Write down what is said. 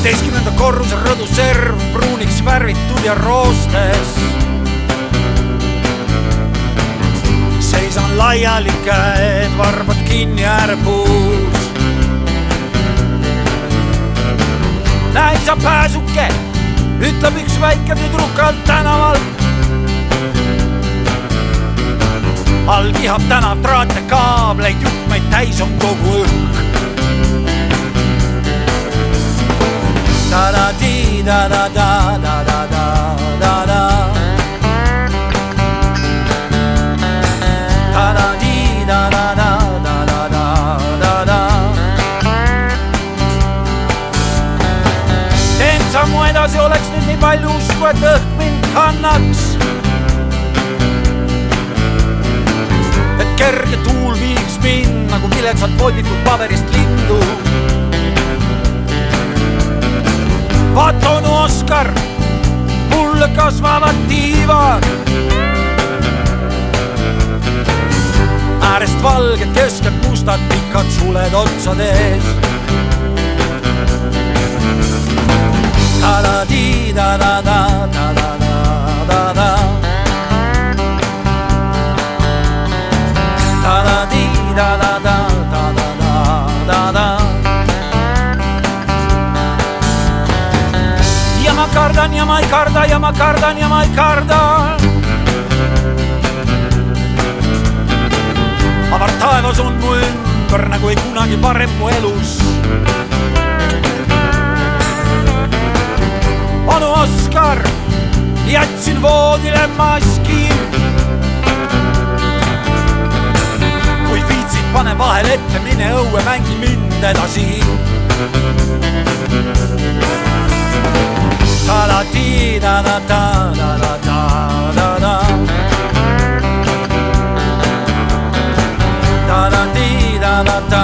14. korruse rõduserv pruuniks värvitud ja roostes. Seisan laiali käed, varbad kinni äärepuus. Näin sa pääsuke, ütleb üks väike tüdruk alt tänavalt. All kihab tänav traate kaableid, juhtmeid täis on kogu õhk. Da-da-di, da-da-da, da-da-da, da-da. Da-da-di, da-da-da, da-da-da, da-da. Teen sammu edasi, oleks nüüd nii palju usku, et õhk mind kannaks. Et kerge tuul viiks mind nagu viletsalt volditud paberist lindu. Vaata onu Oskar, mulle kasvavad tiivad. Äärest valged, keskelt mustad, pikad suled otsades. Da-da-di, da-da-da, da-da-da, da-da. Da-da-di, da-da-da, da-da-da, da-da. Ja ma kardan ja ma ei karda ja ma kardan ja ma ei karda. Avar taevas on mu ümber nagu ei kunagi varem mu elus. Onu Oskar, jätsin voodile maski. Kui viitsid, pane vahel ette, mine õue, mängi mind edasi. Da-da-di, da-da-da, da-da-da, da-da. Da-da-di, da-da-da,